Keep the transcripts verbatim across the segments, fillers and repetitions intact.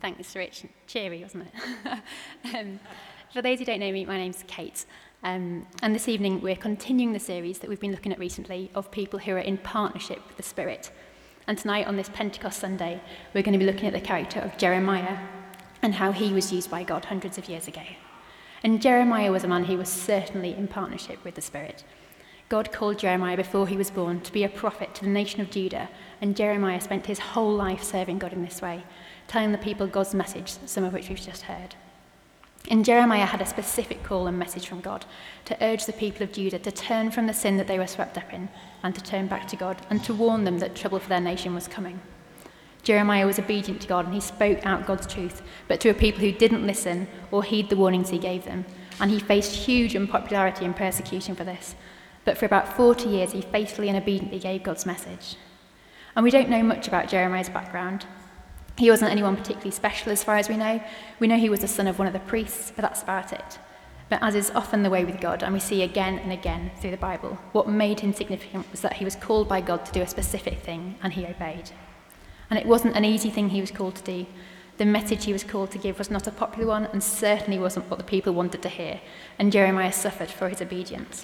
Thanks, Rich. Cheery, wasn't it? um, for those who don't know me, my name's Kate. Um, and this evening, we're continuing the series that we've been looking at recently of people who are in partnership with the Spirit. And tonight, on this Pentecost Sunday, we're going to be looking at the character of Jeremiah and how he was used by God hundreds of years ago. And Jeremiah was a man who was certainly in partnership with the Spirit. God called Jeremiah before he was born to be a prophet to the nation of Judah, and Jeremiah spent his whole life serving God in this way, telling the people God's message, some of which we've just heard. And Jeremiah had a specific call and message from God to urge the people of Judah to turn from the sin that they were swept up in and to turn back to God and to warn them that trouble for their nation was coming. Jeremiah was obedient to God and he spoke out God's truth, but to a people who didn't listen or heed the warnings he gave them. And he faced huge unpopularity and persecution for this. But for about forty years, he faithfully and obediently gave God's message. And we don't know much about Jeremiah's background. He wasn't anyone particularly special as far as we know. We know he was the son of one of the priests, but that's about it. But as is often the way with God, and we see again and again through the Bible, what made him significant was that he was called by God to do a specific thing, and he obeyed. And it wasn't an easy thing he was called to do. The message he was called to give was not a popular one, and certainly wasn't what the people wanted to hear, and Jeremiah suffered for his obedience.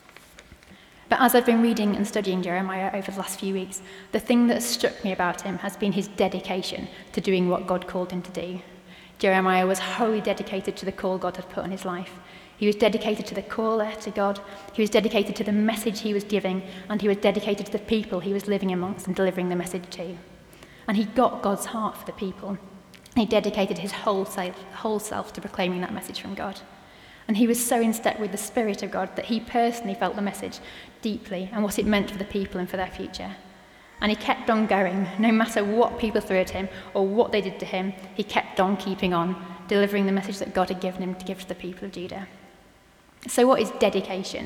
But as I've been reading and studying Jeremiah over the last few weeks, the thing that has struck me about him has been his dedication to doing what God called him to do. Jeremiah was wholly dedicated to the call God had put on his life. He was dedicated to the caller, to God. He was dedicated to the message he was giving, and he was dedicated to the people he was living amongst and delivering the message to. And he got God's heart for the people. He dedicated his whole self, whole self to proclaiming that message from God. And he was so in step with the Spirit of God that he personally felt the message deeply and what it meant for the people and for their future. And he kept on going, no matter what people threw at him or what they did to him, he kept on keeping on, delivering the message that God had given him to give to the people of Judah. So what is dedication?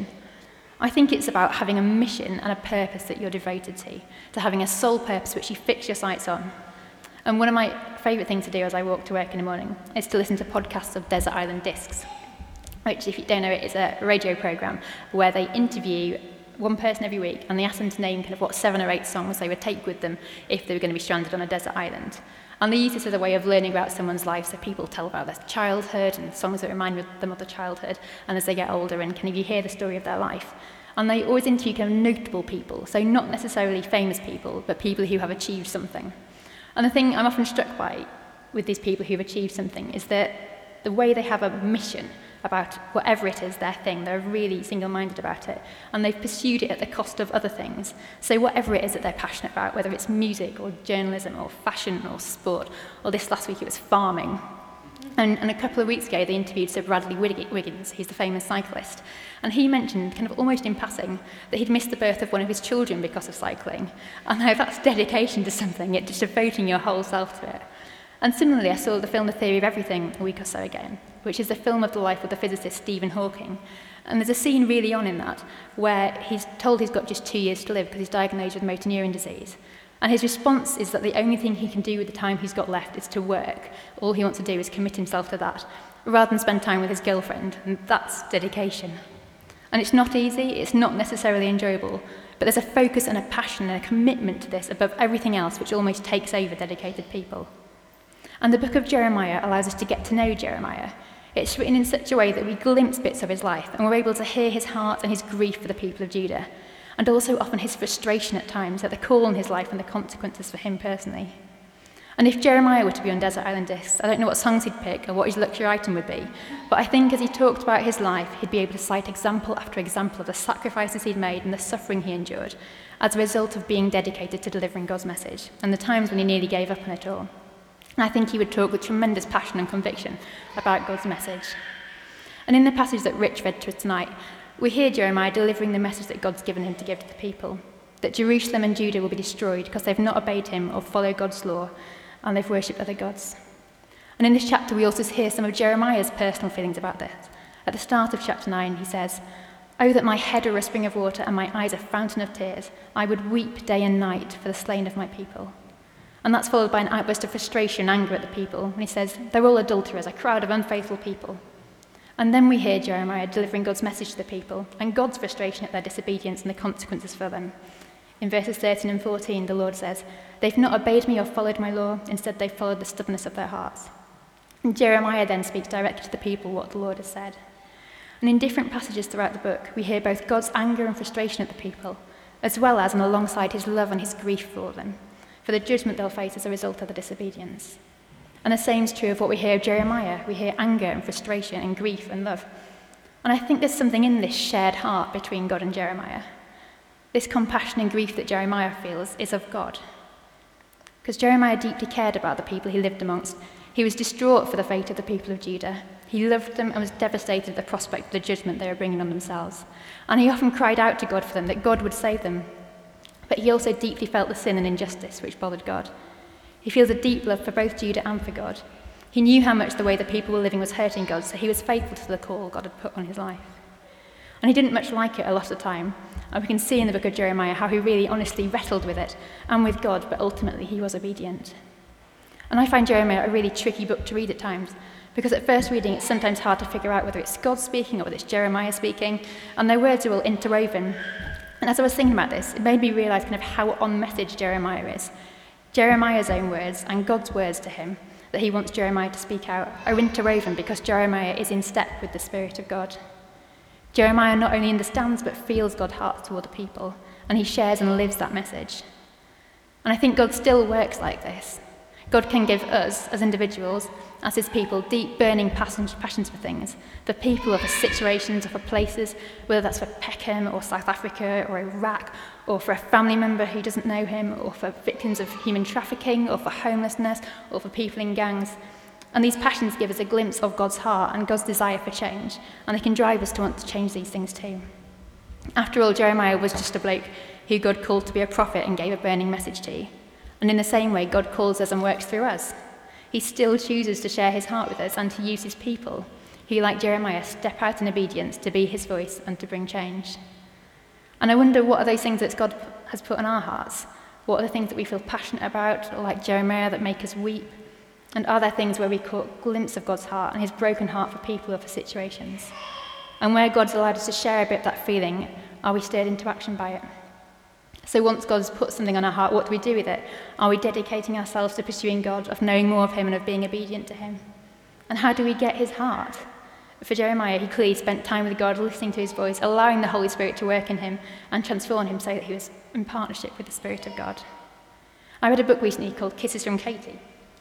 I think it's about having a mission and a purpose that you're devoted to, to having a sole purpose which you fix your sights on. And one of my favourite things to do as I walk to work in the morning is to listen to podcasts of Desert Island Discs, which, if you don't know it, is a radio programme where they interview one person every week and they ask them to name kind of what seven or eight songs they would take with them if they were going to be stranded on a desert island. And they use this as a way of learning about someone's life, so people tell about their childhood and songs that remind them of their childhood, and as they get older and kind of you hear the story of their life. And they always interview kind of notable people, so not necessarily famous people, but people who have achieved something. And the thing I'm often struck by with these people who've achieved something is that the way they have a mission about whatever it is, their thing. They're really single-minded about it, and they've pursued it at the cost of other things. So whatever it is that they're passionate about, whether it's music or journalism or fashion or sport, or this last week it was farming. And, and a couple of weeks ago they interviewed Sir Bradley Wiggins, he's the famous cyclist, and he mentioned, kind of almost in passing, that he'd missed the birth of one of his children because of cycling. And now that's dedication to something, it's just devoting your whole self to it. And similarly, I saw the film The Theory of Everything a week or so ago, which is the film of the life of the physicist Stephen Hawking. And there's a scene really on in that where he's told he's got just two years to live because he's diagnosed with motor neuron disease. And his response is that the only thing he can do with the time he's got left is to work. All he wants to do is commit himself to that, rather than spend time with his girlfriend. And that's dedication. And it's not easy, it's not necessarily enjoyable, but there's a focus and a passion and a commitment to this above everything else which almost takes over dedicated people. And the book of Jeremiah allows us to get to know Jeremiah. It's written in such a way that we glimpse bits of his life and we're able to hear his heart and his grief for the people of Judah, and also often his frustration at times at the call on his life and the consequences for him personally. And if Jeremiah were to be on Desert Island Discs, I don't know what songs he'd pick or what his luxury item would be, but I think as he talked about his life, he'd be able to cite example after example of the sacrifices he'd made and the suffering he endured as a result of being dedicated to delivering God's message, and the times when he nearly gave up on it all. And I think he would talk with tremendous passion and conviction about God's message. And in the passage that Rich read to us tonight, we hear Jeremiah delivering the message that God's given him to give to the people, that Jerusalem and Judah will be destroyed because they've not obeyed him or followed God's law, and they've worshipped other gods. And in this chapter, we also hear some of Jeremiah's personal feelings about this. At the start of chapter nine, he says, "Oh, that my head were a spring of water and my eyes a fountain of tears. I would weep day and night for the slain of my people." And that's followed by an outburst of frustration and anger at the people. And he says, "They're all adulterers, a crowd of unfaithful people." And then we hear Jeremiah delivering God's message to the people and God's frustration at their disobedience and the consequences for them. In verses thirteen and fourteen, the Lord says, "They've not obeyed me or followed my law. Instead, they've followed the stubbornness of their hearts." And Jeremiah then speaks directly to the people what the Lord has said. And in different passages throughout the book, we hear both God's anger and frustration at the people, as well as and alongside his love and his grief for them, for the judgment they'll face as a result of the disobedience. And the same is true of what we hear of Jeremiah. We hear anger and frustration and grief and love. And I think there's something in this shared heart between God and Jeremiah. This compassion and grief that Jeremiah feels is of God. Because Jeremiah deeply cared about the people he lived amongst. He was distraught for the fate of the people of Judah. He loved them and was devastated at the prospect of the judgment they were bringing on themselves. And he often cried out to God for them, that God would save them. But he also deeply felt the sin and injustice which bothered God. He feels a deep love for both Judah and for God. He knew how much the way the people were living was hurting God, so he was faithful to the call God had put on his life. And he didn't much like it a lot of the time. And we can see in the book of Jeremiah how he really honestly wrestled with it and with God, but ultimately he was obedient. And I find Jeremiah a really tricky book to read at times, because at first reading it's sometimes hard to figure out whether it's God speaking or whether it's Jeremiah speaking, and their words are all interwoven. And as I was thinking about this, it made me realise kind of how on message Jeremiah is. Jeremiah's own words and God's words to him that he wants Jeremiah to speak out are interwoven because Jeremiah is in step with the Spirit of God. Jeremiah not only understands but feels God's heart toward the people, and he shares and lives that message. And I think God still works like this. God can give us, as individuals, as his people, deep burning passions for things, for people or for situations or for places, whether that's for Peckham or South Africa or Iraq, or for a family member who doesn't know him, or for victims of human trafficking, or for homelessness, or for people in gangs. And these passions give us a glimpse of God's heart and God's desire for change, and they can drive us to want to change these things too. After all, Jeremiah was just a bloke who God called to be a prophet and gave a burning message to. And in the same way, God calls us and works through us. He still chooses to share his heart with us and to use his people, who, like Jeremiah, step out in obedience to be his voice and to bring change. And I wonder, what are those things that God has put on our hearts? What are the things that we feel passionate about, or like Jeremiah, that make us weep? And are there things where we caught a glimpse of God's heart and his broken heart for people or for situations? And where God's allowed us to share a bit of that feeling, are we stirred into action by it? So once God's put something on our heart, what do we do with it? Are we dedicating ourselves to pursuing God, of knowing more of him and of being obedient to him? And how do we get his heart? For Jeremiah, he clearly spent time with God, listening to his voice, allowing the Holy Spirit to work in him and transform him so that he was in partnership with the Spirit of God. I read a book recently called Kisses from Katie.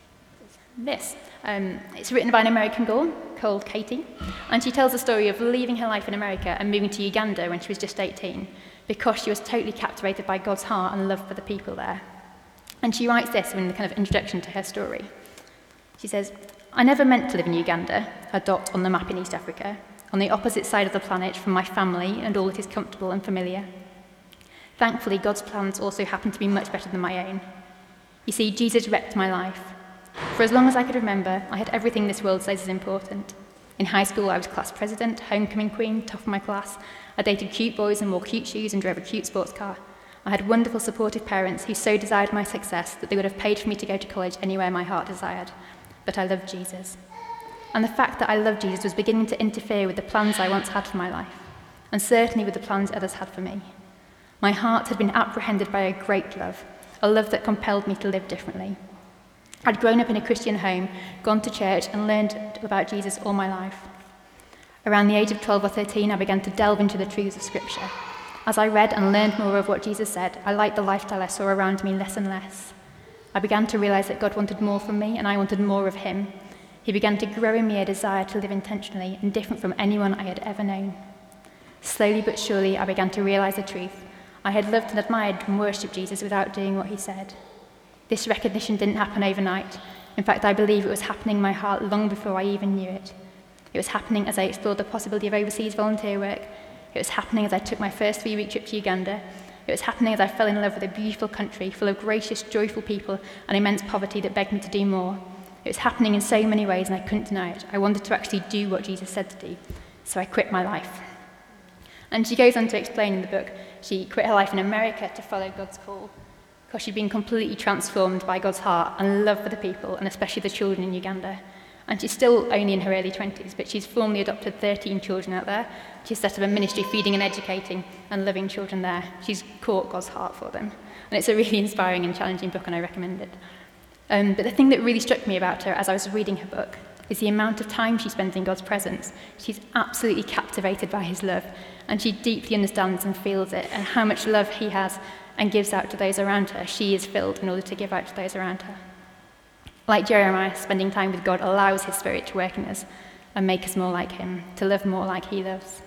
This. Um, it's written by an American girl called Katie, and she tells the story of leaving her life in America and moving to Uganda when she was just eighteen, because she was totally captivated by God's heart and love for the people there. And she writes this in the kind of introduction to her story. She says, "I never meant to live in Uganda, a dot on the map in East Africa, on the opposite side of the planet from my family and all that is comfortable and familiar. Thankfully, God's plans also happen to be much better than my own. You see, Jesus wrecked my life. For as long as I could remember, I had everything this world says is important. In high school, I was class president, homecoming queen, top of my class. I dated cute boys and wore cute shoes and drove a cute sports car. I had wonderful, supportive parents who so desired my success that they would have paid for me to go to college anywhere my heart desired. But I loved Jesus. And the fact that I loved Jesus was beginning to interfere with the plans I once had for my life, and certainly with the plans others had for me. My heart had been apprehended by a great love, a love that compelled me to live differently. I'd grown up in a Christian home, gone to church, and learned about Jesus all my life. Around the age of twelve or thirteen, I began to delve into the truths of Scripture. As I read and learned more of what Jesus said, I liked the lifestyle I saw around me less and less. I began to realize that God wanted more from me, and I wanted more of him. He began to grow in me a desire to live intentionally and different from anyone I had ever known. Slowly but surely, I began to realize the truth. I had loved and admired and worshipped Jesus without doing what he said. This recognition didn't happen overnight. In fact, I believe it was happening in my heart long before I even knew it. It was happening as I explored the possibility of overseas volunteer work. It was happening as I took my first three-week trip to Uganda. It was happening as I fell in love with a beautiful country full of gracious, joyful people and immense poverty that begged me to do more. It was happening in so many ways, and I couldn't deny it. I wanted to actually do what Jesus said to do, so I quit my life. And she goes on to explain in the book, she quit her life in America to follow God's call, because she'd been completely transformed by God's heart and love for the people, and especially the children in Uganda. And she's still only in her early twenties, but she's formally adopted thirteen children out there. She's set up a ministry feeding and educating and loving children there. She's caught God's heart for them. And it's a really inspiring and challenging book, and I recommend it. Um, but the thing that really struck me about her as I was reading her book is the amount of time she spends in God's presence. She's absolutely captivated by his love, and she deeply understands and feels it, and how much love he has and gives out to those around her, she is filled in order to give out to those around her. Like Jeremiah, spending time with God allows his Spirit to work in us and make us more like him, to love more like he loves.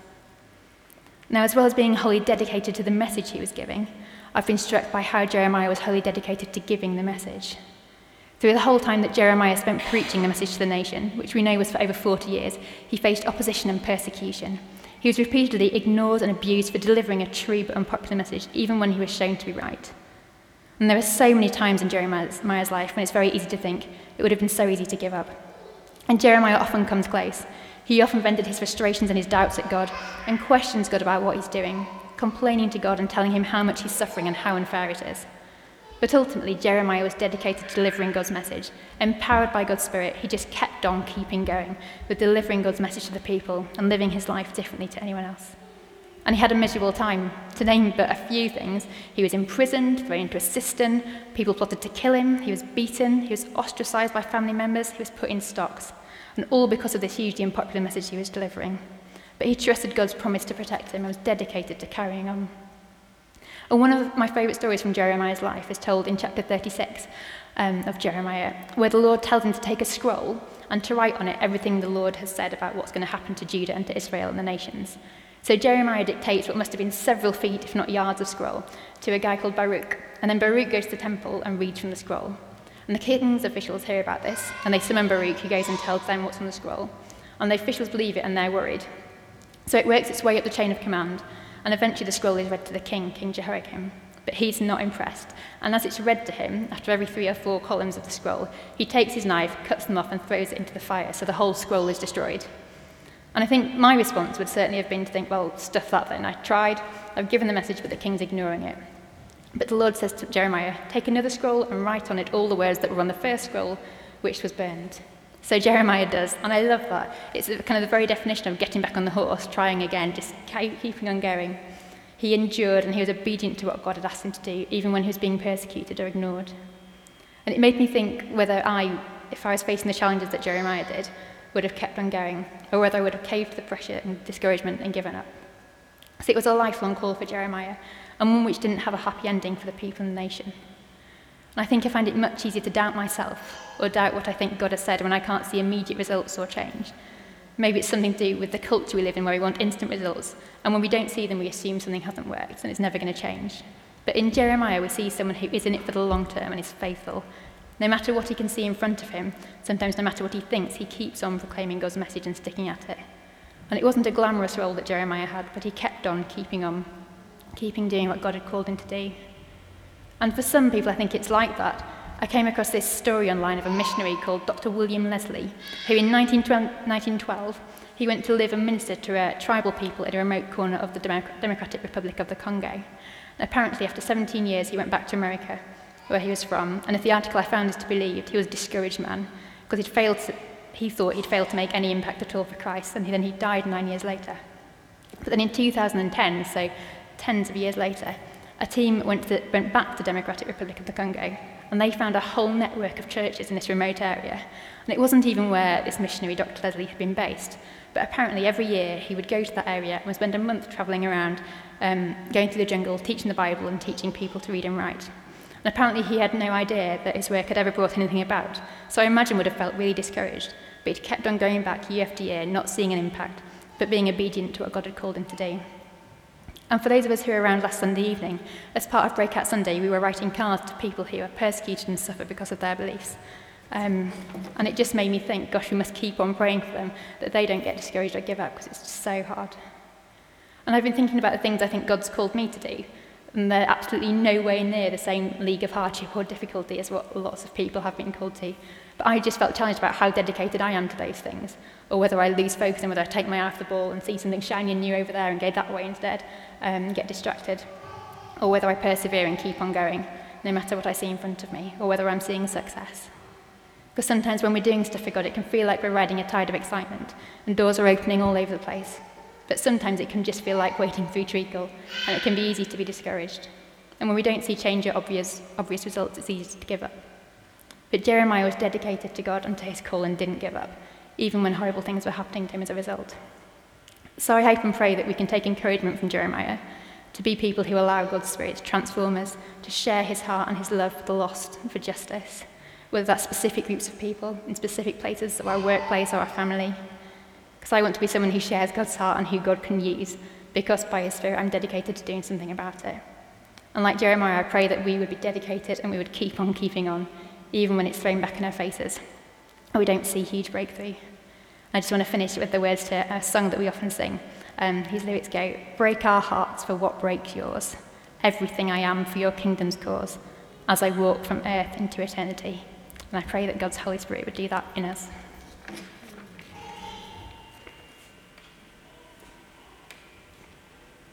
Now, as well as being wholly dedicated to the message he was giving, I've been struck by how Jeremiah was wholly dedicated to giving the message. Through the whole time that Jeremiah spent preaching the message to the nation, which we know was for over forty years, he faced opposition and persecution. He was repeatedly ignored and abused for delivering a true but unpopular message, even when he was shown to be right. And there are so many times in Jeremiah's life when it's very easy to think it would have been so easy to give up. And Jeremiah often comes close. He often vented his frustrations and his doubts at God and questions God about what he's doing, complaining to God and telling him how much he's suffering and how unfair it is. But ultimately, Jeremiah was dedicated to delivering God's message. Empowered by God's Spirit, he just kept on keeping going with delivering God's message to the people and living his life differently to anyone else. And he had a miserable time. To name but a few things, he was imprisoned, thrown into a cistern, people plotted to kill him, he was beaten, he was ostracized by family members, he was put in stocks, and all because of this hugely unpopular message he was delivering. But he trusted God's promise to protect him and was dedicated to carrying on. And one of my favourite stories from Jeremiah's life is told in chapter thirty-six um, of Jeremiah, where the Lord tells him to take a scroll and to write on it everything the Lord has said about what's going to happen to Judah and to Israel and the nations. So Jeremiah dictates what must have been several feet, if not yards, of scroll to a guy called Baruch. And then Baruch goes to the temple and reads from the scroll. And the king's officials hear about this, and they summon Baruch, who goes and tells them what's on the scroll. And the officials believe it, and they're worried. So it works its way up the chain of command, and eventually the scroll is read to the king, King Jehoiakim. But he's not impressed. And as it's read to him, after every three or four columns of the scroll, he takes his knife, cuts them off, and throws it into the fire, so the whole scroll is destroyed. And I think my response would certainly have been to think, well, stuff that then. I tried, I've given the message, but the king's ignoring it. But the Lord says to Jeremiah, take another scroll and write on it all the words that were on the first scroll, which was burned. So Jeremiah does, and I love that. It's kind of the very definition of getting back on the horse, trying again, just keeping on going. He endured, and he was obedient to what God had asked him to do, even when he was being persecuted or ignored. And it made me think whether I, if I was facing the challenges that Jeremiah did, would have kept on going, or whether I would have caved to the pressure and discouragement and given up. So it was a lifelong call for Jeremiah, and one which didn't have a happy ending for the people in the nation. And I think I find it much easier to doubt myself, or doubt what I think God has said when I can't see immediate results or change. Maybe it's something to do with the culture we live in, where we want instant results, and when we don't see them, we assume something hasn't worked, and it's never going to change. But in Jeremiah, we see someone who is in it for the long term and is faithful. No matter what he can see in front of him, sometimes no matter what he thinks, he keeps on proclaiming God's message and sticking at it. And it wasn't a glamorous role that Jeremiah had, but he kept on keeping on, keeping doing what God had called him to do. And for some people, I think it's like that. I came across this story online of a missionary called Doctor William Leslie, who in nineteen twelve, he went to live and minister to a tribal people in a remote corner of the Democratic Republic of the Congo. And apparently, after seventeen years, he went back to America, where he was from, and if the article I found is to be believed, he was a discouraged man, because he'd failed to, he thought he'd failed to make any impact at all for Christ, and then he died nine years later. But then in two thousand ten, so tens of years later, a team went, to the, went back to the Democratic Republic of the Congo, and they found a whole network of churches in this remote area. And it wasn't even where this missionary, Doctor Leslie, had been based, but apparently every year he would go to that area and would spend a month travelling around, um, going through the jungle, teaching the Bible and teaching people to read and write. And apparently he had no idea that his work had ever brought anything about, so I imagine would have felt really discouraged. But he kept on going back year after year, not seeing an impact, but being obedient to what God had called him to do. And for those of us who were around last Sunday evening, as part of Breakout Sunday, we were writing cards to people who are persecuted and suffer because of their beliefs. Um, and it just made me think, gosh, we must keep on praying for them, that they don't get discouraged or give up, because it's just so hard. And I've been thinking about the things I think God's called me to do, and they're absolutely no way near the same league of hardship or difficulty as what lots of people have been called to. But I just felt challenged about how dedicated I am to those things, or whether I lose focus and whether I take my eye off the ball and see something shiny and new over there and go that way instead, and um, get distracted, or whether I persevere and keep on going, no matter what I see in front of me, or whether I'm seeing success. Because sometimes when we're doing stuff for God, it can feel like we're riding a tide of excitement and doors are opening all over the place. But sometimes it can just feel like wading through treacle, and it can be easy to be discouraged. And when we don't see change or obvious, obvious results, it's easy to give up. But Jeremiah was dedicated to God and to his call and didn't give up, even when horrible things were happening to him as a result. So I hope and pray that we can take encouragement from Jeremiah to be people who allow God's Spirit to transform us, to share his heart and his love for the lost and for justice, whether that's specific groups of people in specific places, or our workplace or our family. Because I want to be someone who shares God's heart and who God can use, because by his Spirit I'm dedicated to doing something about it. And like Jeremiah, I pray that we would be dedicated and we would keep on keeping on, even when it's thrown back in our faces, or we don't see huge breakthrough. I just want to finish with the words to a song that we often sing. Um, whose lyrics go, "Break our hearts for what breaks yours, everything I am for your kingdom's cause, as I walk from earth into eternity." And I pray that God's Holy Spirit would do that in us.